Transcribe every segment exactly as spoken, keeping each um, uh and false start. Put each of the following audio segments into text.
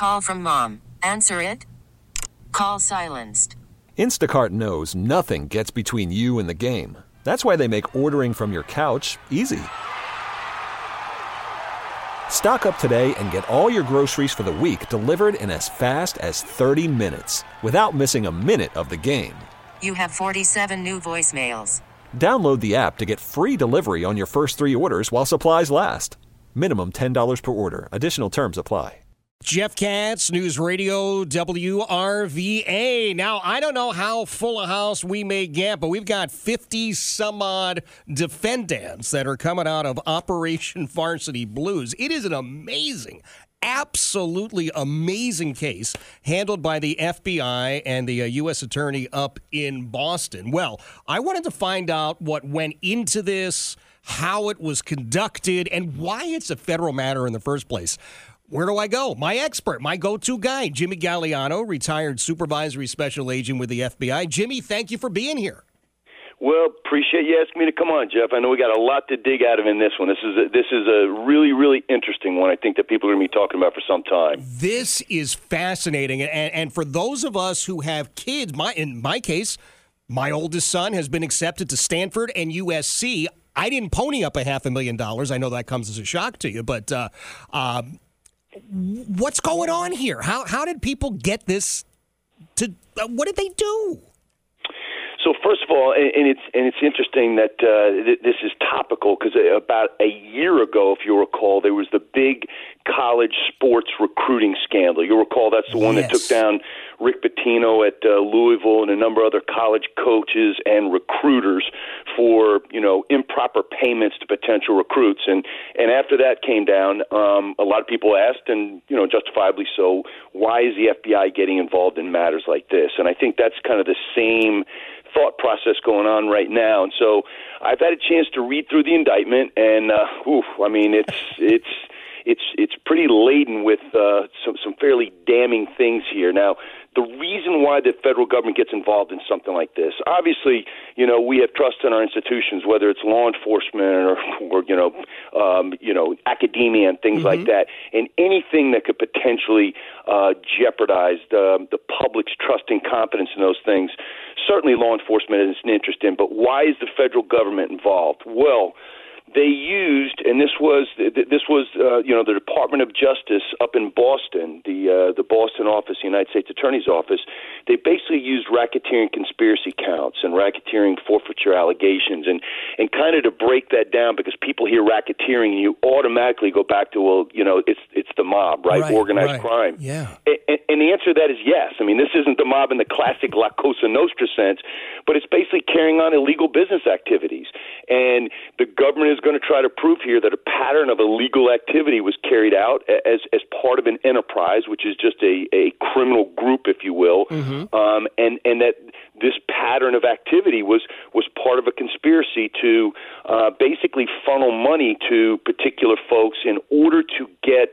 Call from mom. Answer it. Call silenced. Instacart knows nothing gets between you and the game. That's why they make ordering from your couch easy. Stock up today and get all your groceries for the week delivered in as fast as thirty minutes without missing a minute of the game. You have forty-seven new voicemails. Download the app to get free delivery on your first three orders while supplies last. Minimum ten dollars per order. Additional terms apply. Jeff Katz, News Radio W R V A. Now, I don't know how full a house we may get, but we've got fifty some odd defendants that are coming out of Operation Varsity Blues. It is an amazing, absolutely amazing case handled by the F B I and the uh, U S attorney up in Boston. Well, I wanted to find out what went into this, how it was conducted, and why it's a federal matter in the first place. Where do I go? My expert, my go-to guy, Jimmy Galliano, retired supervisory special agent with the F B I. Jimmy, thank you for being here. Well, appreciate you asking me to come on, Jeff. I know we got a lot to dig out of in this one. This is a, this is a really, really interesting one. I think that people are going to be talking about for some time. This is fascinating, and, and for those of us who have kids, my in my case, my oldest son has been accepted to Stanford and U S C. I didn't pony up a half a million dollars. I know that comes as a shock to you, but uh, um, what's going on here? How how did people get this to? Uh, what did they do? So first of all, and, and it's and it's interesting that uh, th- this is topical because about a year ago, if you recall, there was the big college sports recruiting scandal. You'll recall that's the one yes. that took down Rick Pitino at uh, Louisville and a number of other college coaches and recruiters for, you know, improper payments to potential recruits. And, and after that came down, um, a lot of people asked, and, you know, justifiably so, why is the F B I getting involved in matters like this? And I think that's kind of the same thought process going on right now. And so I've had a chance to read through the indictment, and, uh, oof, I mean, it's it's it's it's pretty laden with uh, some some fairly damning things here. Now, the reason why the federal government gets involved in something like this, obviously, you know, we have trust in our institutions, whether it's law enforcement or, or you know, um, you know, academia and things mm-hmm. like that, and anything that could potentially uh, jeopardize the, the public's trust and confidence in those things. Certainly, law enforcement is an interest in, but why is the federal government involved? Well, they used, and this was this was uh, you know the Department of Justice up in Boston, the uh, the Boston office, the United States Attorney's Office. They basically used racketeering conspiracy counts and racketeering forfeiture allegations, and and kind of to break that down, because people hear racketeering and you automatically go back to, well, you know, it's it's the mob, right? right Organized right. crime. Yeah. And, and the answer to that is yes. I mean, this isn't the mob in the classic La Cosa Nostra sense, but it's basically carrying on illegal business activities, and the government is going to try to prove here that a pattern of illegal activity was carried out as as part of an enterprise, which is just a, a criminal group, if you will, mm-hmm. um, and and that this pattern of activity was was part of a conspiracy to uh, basically funnel money to particular folks in order to get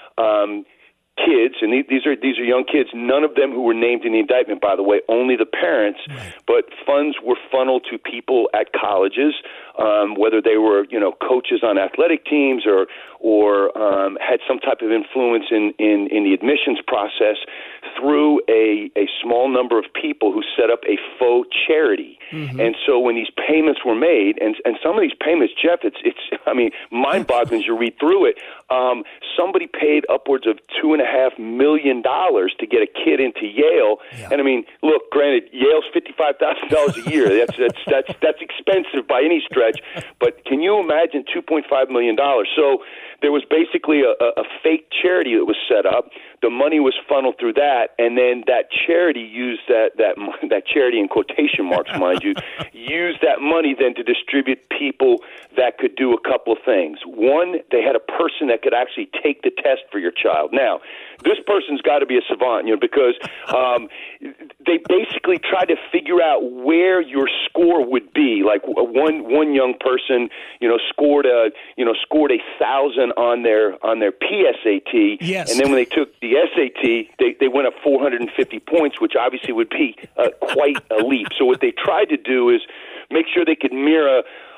um, kids, and these are these are young kids, none of them who were named in the indictment, by the way, only the parents, right. but funds were funneled to people at colleges, um, whether they were, you know, coaches on athletic teams or or um, had some type of influence in, in, in the admissions process, through a, a small number of people who set up a faux charity. Mm-hmm. And so when these payments were made, and and some of these payments, Jeff, it's, it's I mean, mind-boggling as you read through it. Um, somebody paid upwards of two and a half million dollars to get a kid into Yale. Yeah. And I mean, look, granted, Yale's fifty-five thousand dollars a year. That's, that's, that's, that's expensive by any stretch. But can you imagine two point five million dollars? So there was basically a, a fake charity that was set up. The money was funneled through that, and then that charity used that that that charity in quotation marks, mind you, used that money then to distribute people that could do a couple of things. One, they had a person that could actually take the test for your child. Now, this person's got to be a savant, you know, because um, they basically tried to figure out where your score would be. Like one one young person, you know, scored a you know scored a thousand on their on their P S A T, yes. and then when they took the S A T, they, they went up four hundred fifty points, which obviously would be uh, quite a leap. So what they tried to do is make sure they could mirror,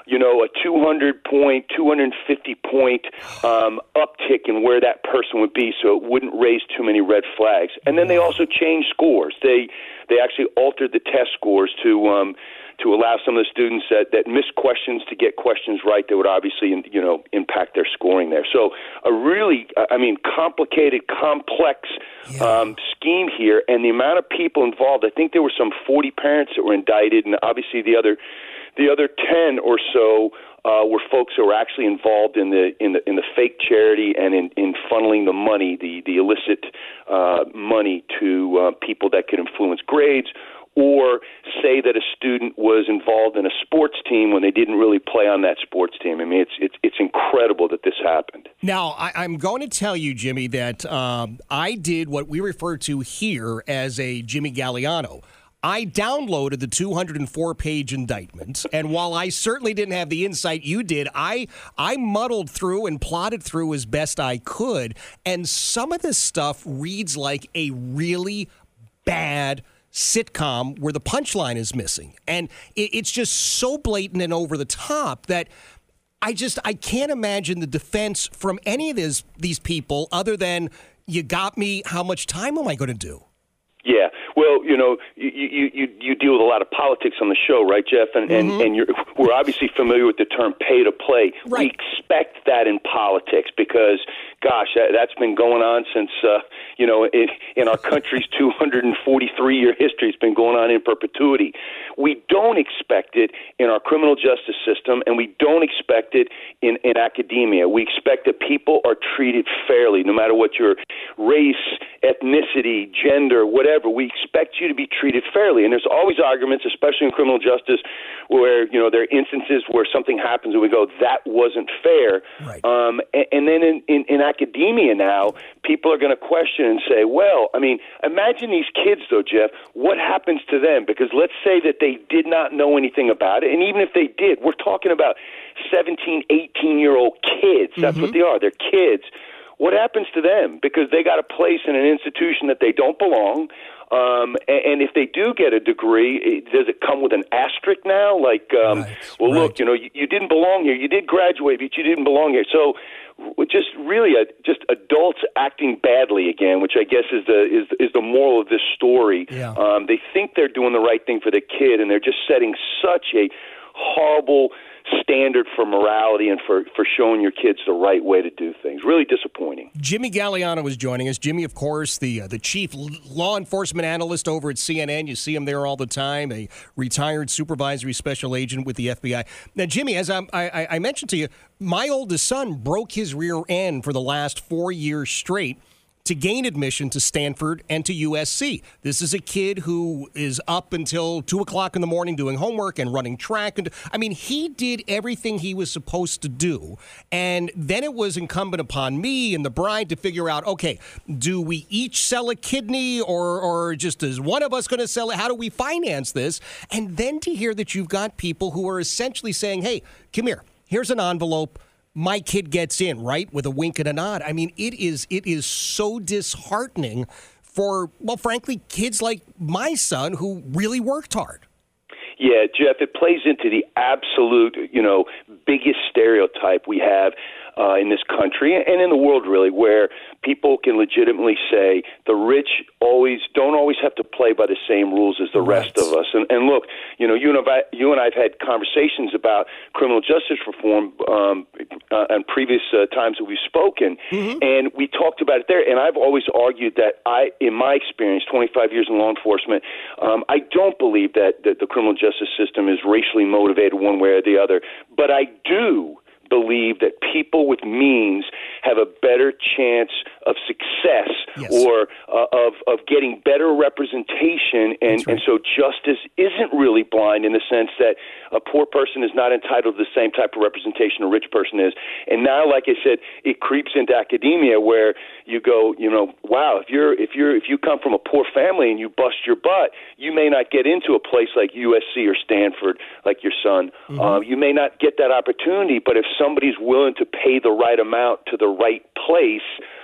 you know, a two hundred point, two hundred fifty point um, uptick in where that person would be, so it wouldn't raise too many red flags. And then they also changed scores. They they actually altered the test scores to um, to allow some of the students that, that missed questions to get questions right that would obviously, you know, impact their scoring there. So a really, I mean, complicated, complex yeah. um, scheme here, and the amount of people involved. I think there were some forty parents that were indicted, and obviously the other the other ten or so uh, were folks who were actually involved in the in the in the fake charity and in, in funneling the money, the the illicit uh, money to uh, people that could influence grades, or say that a student was involved in a sports team when they didn't really play on that sports team. I mean, it's it's it's incredible that this happened. Now, I, I'm going to tell you, Jimmy, that um, I did what we refer to here as a Jimmy Galliano. I downloaded the two hundred four page indictment, and while I certainly didn't have the insight you did, I I muddled through and plotted through as best I could, and some of this stuff reads like a really bad sitcom where the punchline is missing. And it, it's just so blatant and over the top that I just I can't imagine the defense from any of this, these people other than, you got me, how much time am I going to do? Yeah, well, you know, you, you, you, you deal with a lot of politics on the show, right, Jeff? And, mm-hmm. and, and you're, we're obviously familiar with the term pay to play. Right. We expect that in politics because, gosh, that, that's been going on since, uh, you know, in, in our country's two hundred forty-three year history. It's been going on in perpetuity. We don't expect it in our criminal justice system, and we don't expect it in, in academia. We expect that people are treated fairly, no matter what your race, ethnicity, gender, whatever. We expect you to be treated fairly. And there's always arguments, especially in criminal justice, where, you know, there are instances where something happens and we go, that wasn't fair. Right. Um, and, and then in, in, in academia now, people are going to question and say, well, I mean, imagine these kids, though, Jeff, what happens to them? Because let's say that they did not know anything about it. And even if they did, we're talking about seventeen, eighteen-year-old kids. That's mm-hmm. what they are. They're kids. What happens to them? Because they got a place in an institution that they don't belong. Um, and, and if they do get a degree, it, does it come with an asterisk now? Like, um, right, well, right. look, you know, you, you didn't belong here. You did graduate, but you didn't belong here. So just really a, just adults acting badly again, which I guess is the is, is the moral of this story. Yeah. Um, they think they're doing the right thing for the kid, and they're just setting such a horrible standard for morality and for, for showing your kids the right way to do things. Really disappointing. Jimmy Galliano is joining us. Jimmy, of course, the uh, the chief law enforcement analyst over at C N N. You see him there all the time, a retired supervisory special agent with the F B I. Now, Jimmy, as I, I, I mentioned to you, my oldest son broke his rear end for the last four years straight to gain admission to Stanford and to U S C. This is a kid who is up until two o'clock in the morning doing homework and running track. And I mean, he did everything he was supposed to do. And then it was incumbent upon me and the bride to figure out, okay, do we each sell a kidney or, or just is one of us going to sell it? How do we finance this? And then to hear that you've got people who are essentially saying, hey, come here, here's an envelope. My kid gets in, right, with a wink and a nod. I mean, it is it is so disheartening for, well, frankly, kids like my son who really worked hard. Yeah, Jeff, it plays into the absolute, you know, biggest stereotype we have uh, in this country and in the world, really, where people can legitimately say the rich always don't always have to play by the same rules as the right. rest of us. And, and look, you know, you and I, you and I've had conversations about criminal justice reform um, uh, on previous uh, times that we've spoken, mm-hmm. and we talked about it there. And I've always argued that I, in my experience, twenty-five years in law enforcement, um, I don't believe that, that the criminal justice system is racially motivated one way or the other, but I do believe that people with means have a better chance of success yes. or uh, of of getting better representation, and, right. and so justice isn't really blind in the sense that a poor person is not entitled to the same type of representation a rich person is. And now, like I said, it creeps into academia where you go, you know, wow, if you're if you're if you come from a poor family and you bust your butt, you may not get into a place like U S C or Stanford, like your son. Mm-hmm. Uh, you may not get that opportunity, but if somebody's willing to pay the right amount to the right place,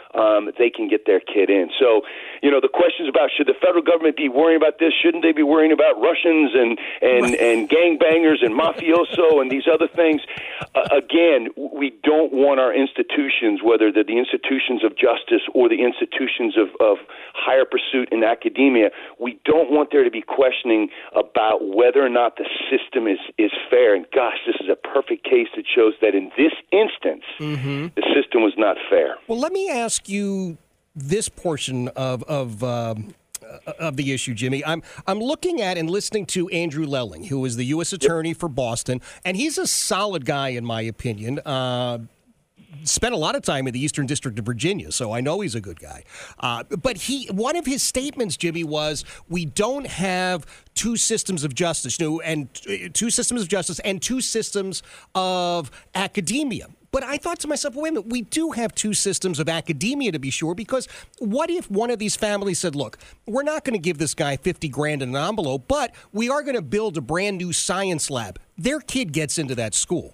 um, they can get their kid in. So, you know, the questions about should the federal government be worrying about this? Shouldn't they be worrying about Russians and and, and gangbangers and mafioso and these other things? Uh, again, we don't want our institutions, whether they're the institutions of justice or the institutions of, of higher pursuit in academia, we don't want there to be questioning about whether or not the system is, is fair. And gosh, this is a perfect case that shows that in this instance, mm-hmm. the system was not fair. Well, let me ask you this portion of of um, of the issue, Jimmy. I'm I'm looking at and listening to Andrew Lelling, who is the U S attorney yep. for Boston, and he's a solid guy in my opinion. Uh, spent a lot of time in the Eastern District of Virginia, so I know he's a good guy. Uh, but he, one of his statements, Jimmy, was we don't have two systems of justice, no, and uh, two systems of justice and two systems of academia. But I thought to myself, well, wait a minute, we do have two systems of academia, to be sure, because what if one of these families said, look, we're not going to give this guy fifty grand in an envelope, but we are going to build a brand new science lab. Their kid gets into that school.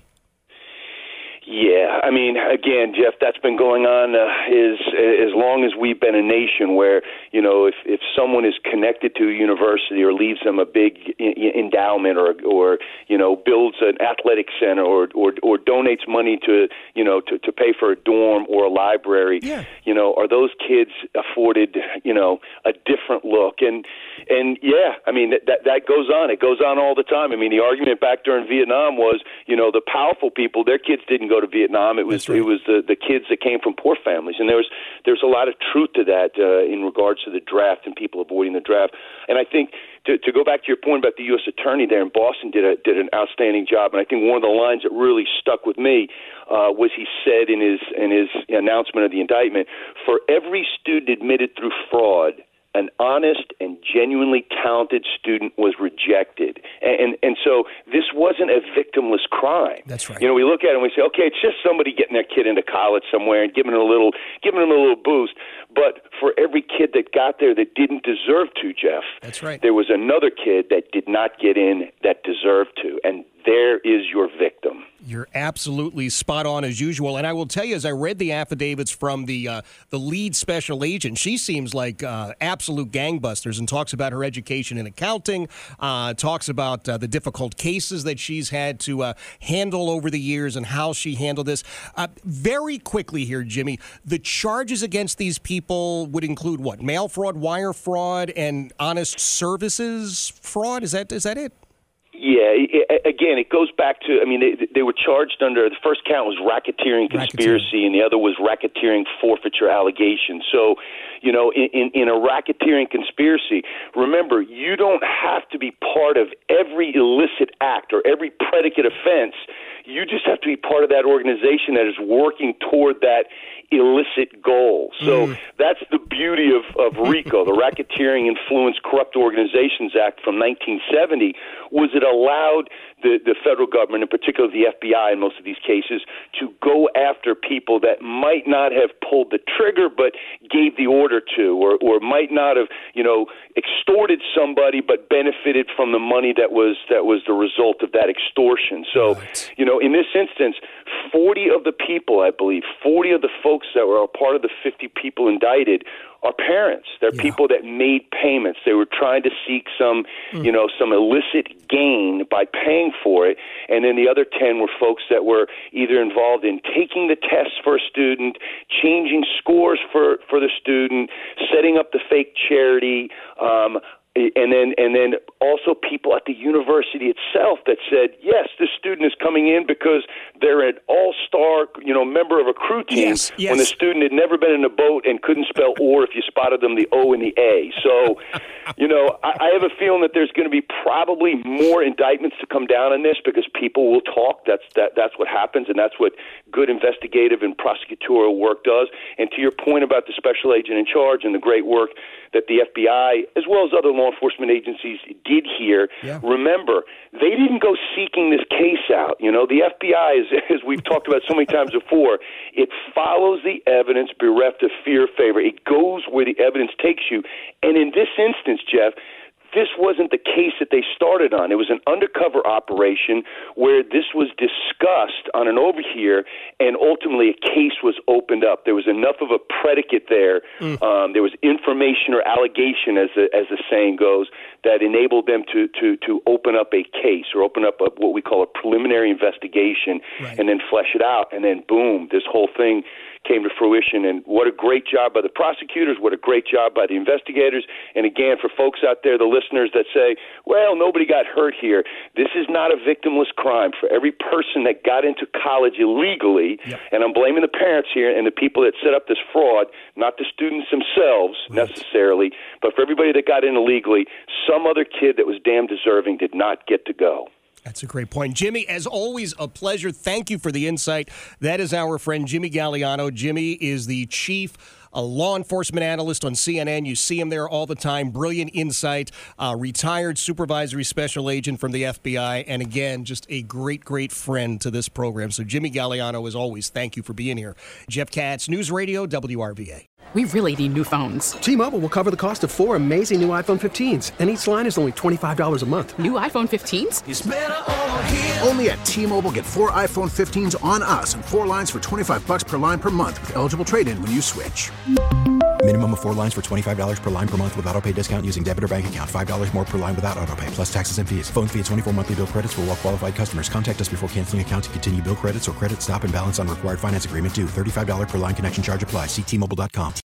Yeah, I mean, again, Jeff, that's been going on uh, is as long as we've been a nation where, you know, if, if someone is connected to a university or leaves them a big I- endowment or, or, you know, builds an athletic center or, or, or donates money to, you know, to, to pay for a dorm or a library, yeah. you know, are those kids afforded, you know, a different look? And, and yeah, I mean, that, that goes on. It goes on all the time. I mean, the argument back during Vietnam was, you know, the powerful people, their kids didn't go to Vietnam. It was right. it was the, the kids that came from poor families, and there's there's a lot of truth to that uh, in regards to the draft and people avoiding the draft. And I think to, to go back to your point about the U S attorney there in Boston did a, did an outstanding job. And I think one of the lines that really stuck with me uh, was he said in his in his announcement of the indictment, for every student admitted through fraud, an honest and genuinely talented student was rejected. And, and and so this wasn't a victimless crime. That's right. You know, we look at it and we say, okay, it's just somebody getting their kid into college somewhere and giving them a little, giving them a little boost. But for every kid that got there that didn't deserve to, Jeff, that's right. there was another kid that did not get in that deserved to. And there is your victim. You're absolutely spot on as usual. And I will tell you, as I read the affidavits from the uh, the lead special agent, she seems like uh, absolute gangbusters and talks about her education in accounting, uh, talks about uh, the difficult cases that she's had to uh, handle over the years and how she handled this. Uh, very quickly here, Jimmy, the charges against these people would include what? Mail fraud, wire fraud, and honest services fraud? Is that is that it? Yeah, it, again, it goes back to, I mean, they, they were charged under, the first count was racketeering conspiracy, racketeering. And the other was racketeering forfeiture allegations. So, you know, in, in, in a racketeering conspiracy, remember, you don't have to be part of every illicit act or every predicate offense. You just have to be part of that organization that is working toward that illicit goal. So mm. that's the beauty of, of RICO, the Racketeering Influence Corrupt Organizations Act from nineteen seventy, was it allowed the, the federal government, in particular the F B I in most of these cases, to go after people that might not have pulled the trigger but gave the order to, or, or might not have, you know, extorted somebody but benefited from the money that was that was the result of that extortion. So, right. you know, in this instance, forty of the people, I believe, forty of the folks that were a part of the fifty people indicted are parents. They're yeah. people that made payments. They were trying to seek some, mm. you know, some illicit gain by paying for it. And then the other ten were folks that were either involved in taking the tests for a student, changing scores for, for the student, setting up the fake charity, um, and then and then also people at the university itself that said, yes, this student is coming in because they're an all-star, you know, member of a crew team, yes, yes. when the student had never been in a boat and couldn't spell or if you spotted them, the O and the A. So, you know, I, I have a feeling that there's going to be probably more indictments to come down on this because people will talk. That's that that's what happens, and that's what good investigative and prosecutorial work does. And to your point about the special agent in charge and the great work that the F B I, as well as other law enforcement agencies, did here, yeah. remember, they didn't go seeking this case out. You know, the F B I, is, as we've talked about so many times before, it follows the evidence bereft of fear or favor. It goes where the evidence takes you. And in this instance, Jeff, this wasn't the case that they started on. It was an undercover operation where this was discussed on an overhear, and ultimately a case was opened up. There was enough of a predicate there. Mm. Um, there was information or allegation, as the, as the saying goes, that enabled them to, to, to open up a case or open up a, what we call a preliminary investigation, right, and then flesh it out. And then, boom, this whole thing came to fruition. And what a great job by the prosecutors, what a great job by the investigators. And again, for folks out there, the listeners that say, well, nobody got hurt here, this is not a victimless crime. For every person that got into college illegally, yep, and I'm blaming the parents here and the people that set up this fraud, not the students themselves, right, necessarily, but for everybody that got in illegally, some other kid that was damn deserving did not get to go. That's a great point. Jimmy, as always, a pleasure. Thank you for the insight. That is our friend Jimmy Gagliano. Jimmy is the chief a law enforcement analyst on C N N. You see him there all the time. Brilliant insight. Uh, retired supervisory special agent from the F B I. And again, just a great, great friend to this program. So Jimmy Gagliano, as always, thank you for being here. Jeff Katz, News Radio, W R V A. We really need new phones. T-Mobile will cover the cost of four amazing new iPhone fifteens, and each line is only twenty-five dollars a month. New iPhone fifteens? It's better over here. Only at T-Mobile, get four iPhone fifteens on us and four lines for twenty-five dollars per line per month with eligible trade-in when you switch. Minimum of four lines for twenty-five dollars per line per month with autopay discount using debit or bank account. five dollars more per line without autopay, plus taxes and fees. Phone fee at twenty-four monthly bill credits for well-qualified customers. Contact us before canceling account to continue bill credits or credit stop and balance on required finance agreement due. thirty-five dollars per line connection charge applies. See T Mobile dot com.